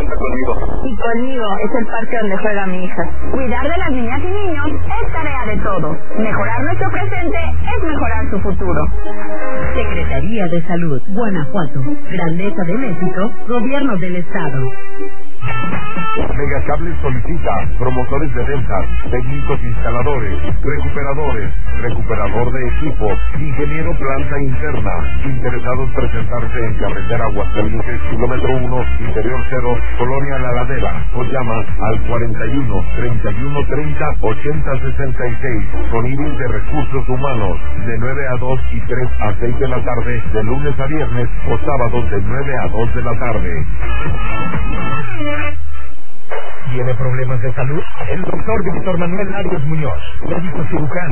cuenta conmigo. Y conmigo es el parque donde juega mi hija. Cuidar de las niñas y niños es tarea de todos. Mejorar nuestro presente es mejorar su futuro. Secretaría de Salud, Guanajuato, Grandeza de México, Gobierno del Estado. Megacable solicita promotores de ventas, técnicos instaladores, recuperadores, recuperador de equipo, ingeniero planta interna. Interesados presentarse en carretera Aguascalientes, kilómetro 1, interior 0, Colonia La Ladera, o llama al 41 31 30 80 66, con IBIS de recursos humanos, de 9 a 2 y 3 a 6 de la tarde, de lunes a viernes, o sábados de 9 a 2 de la tarde. ¿Tiene problemas de salud? El doctor Víctor Manuel Arias Muñoz, médico cirujano,